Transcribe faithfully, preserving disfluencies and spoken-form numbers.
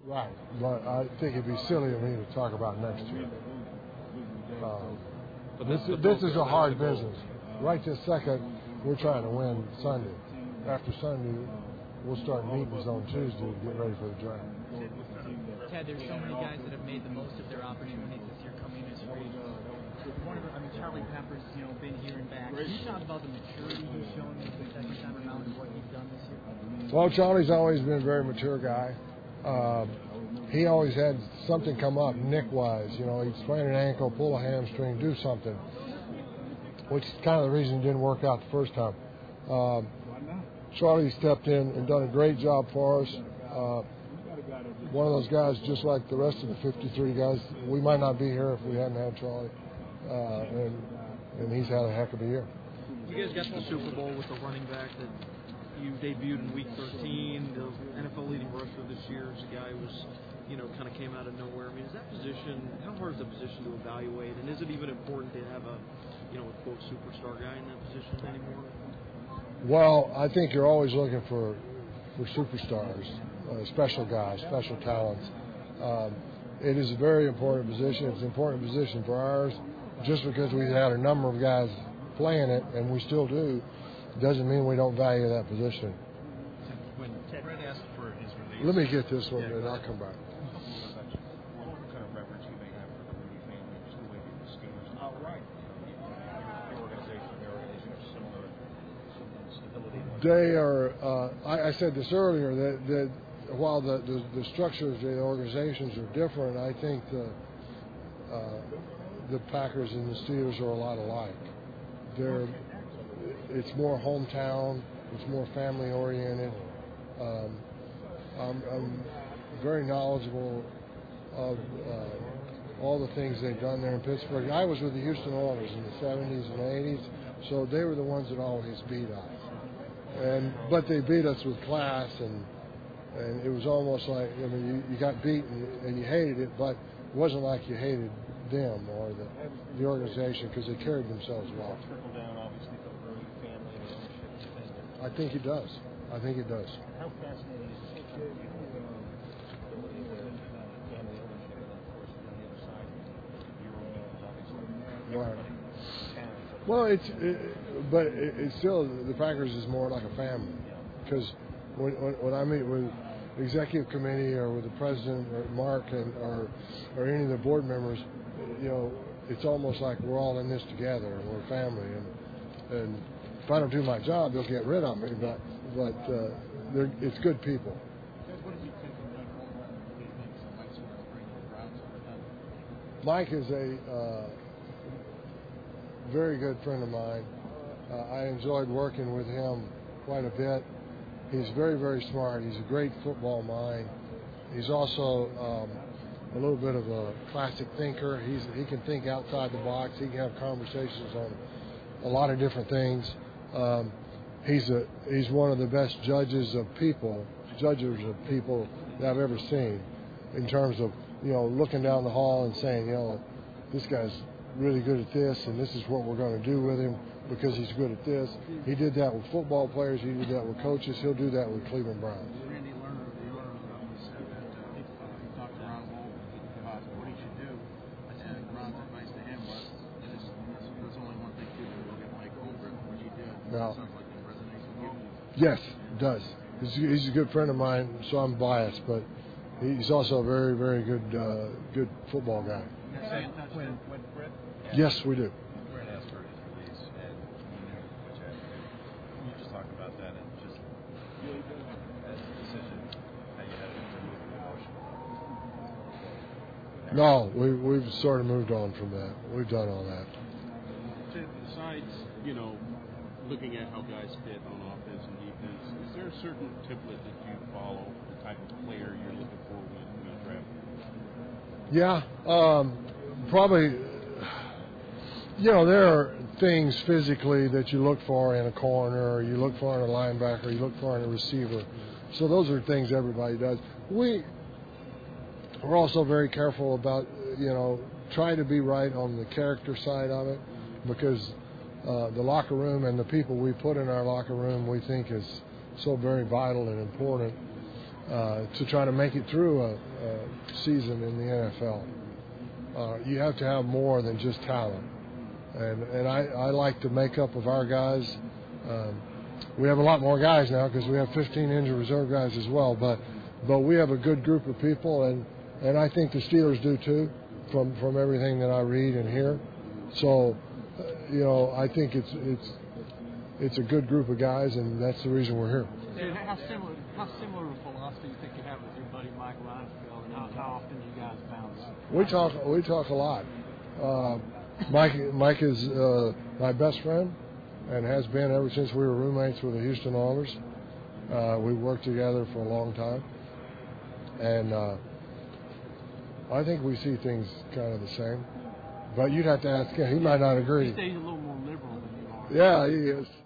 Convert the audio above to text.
Right, but I think it'd be silly of me to talk about next year. Um, this, this is a hard business. Right this second, we're trying to win Sunday. After Sunday, we'll start meetings on Tuesday to get ready for the draft. Ted, there's so many guys that have made the most of their opportunities this year coming as free agents. One of, I mean, Charlie Pepper's, you know, been here and back. Can you talk about the maturity he's shown in the second time around and what he's done this year? Well, Charlie's always been a very mature guy. Um, he always had something come up Nick-wise. You know, he'd sprain an ankle, pull a hamstring, do something, which is kind of the reason it didn't work out the first time. Um, Charlie stepped in and done a great job for us. Uh, one of those guys, just like the rest of the fifty-three guys, we might not be here if we hadn't had Charlie. Uh, and, and he's had a heck of a year. You guys got to the Super Bowl with a running back that you debuted in Week thirteen. The N F L leading rusher this year is a guy who was, you know, kind of came out of nowhere. I mean, is that position, how hard is that position to evaluate? And is it even important to have a, you know, a quote superstar guy in that position anymore? Well, I think you're always looking for for superstars, uh, special guys, special talents. Um, it is a very important position. It's an important position for ours. Just because we've had a number of guys playing it, and we still do, doesn't mean we don't value that position. When Ted Red asked for his release, let me get this one, yeah, and I'll come back. What kind of reverence you may have for the Rooney family, just the way the schemes are right. The organization, the organization is similar, similar stability. They are. Uh, I, I said this earlier that, that while the, the the structures of the organizations are different, I think the uh, the Packers and the Steelers are a lot alike. They're. It's more hometown. It's more family oriented. Um, I'm, I'm very knowledgeable of uh, all the things they've done there in Pittsburgh. I was with the Houston Oilers in the seventies and eighties, so they were the ones that always beat us. And but they beat us with class, and and it was almost like, I mean, you, you got beaten and you hated it, but it wasn't like you hated them or the the organization because they carried themselves well. I think it does. I think it does. How fascinating is it? Right. Well, it's it, but it, it's still, the Packers is more like a family, because when, when when I meet with the executive committee or with the president or Mark and or or any of the board members, you know, it's almost like we're all in this together and we're family, and and if I don't do my job, they'll get rid of me, but but uh, they're, it's good people. Mike is a uh, very good friend of mine. Uh, I enjoyed working with him quite a bit. He's very, very smart. He's a great football mind. He's also um, a little bit of a classic thinker. He's, he can think outside the box. He can have conversations on a lot of different things. Um, he's a he's one of the best judges of people, judges of people that I've ever seen, in terms of, you know, looking down the hall and saying, you know, this guy's really good at this, and this is what we're going to do with him because he's good at this. He did that with football players. He did that with coaches. He'll do that with Cleveland Browns. Randy Lerner of the owner said that uh, he, he talked to Ron Wolf about what he should do. I said Ron's advice to him was, there's, there's only one thing to do, go get Mike Holmgren, which he did. Now, sounds like it resonates with you. yes, it does. He's, he's a good friend of mine, so I'm biased, but he's also a very, very good uh, good football guy. When, when Brett Yes, we do. Brett asked for his release, and he knew which had Can you just talk about that and just as a decision, how you had to remove the emotion? No, we, we've sort of moved on from that. We've done all that. Besides, you know, looking at how guys fit on offense and defense, is there a certain template that you follow, the type of player you're looking for when you draft? Yeah, um, probably, you know, there are things physically that you look for in a corner, or you look for in a linebacker, or you look for in a receiver. So those are things everybody does. We, we're also very careful about, you know, trying to be right on the character side of it, because uh, the locker room and the people we put in our locker room we think is so very vital and important uh, to try to make it through a, season in the N F L. Uh, you have to have more than just talent. And and I, I like the makeup of our guys. Um, we have a lot more guys now because we have fifteen injured reserve guys as well. But but we have a good group of people, and, and I think the Steelers do too, from, from everything that I read and hear. So, uh, you know, I think it's it's it's a good group of guys, and that's the reason we're here. Dude, how similar how similar of a philosophy you think you have with your buddy Mike Reinfeldt, and how, how often do you guys bounce? We talk we talk a lot. Uh, Mike Mike is uh, my best friend and has been ever since we were roommates with the Houston Oilers. Uh, we worked together for a long time, and uh, I think we see things kind of the same. But you'd have to ask him. He might not agree. He stays a little more liberal than you are. Yeah, he is.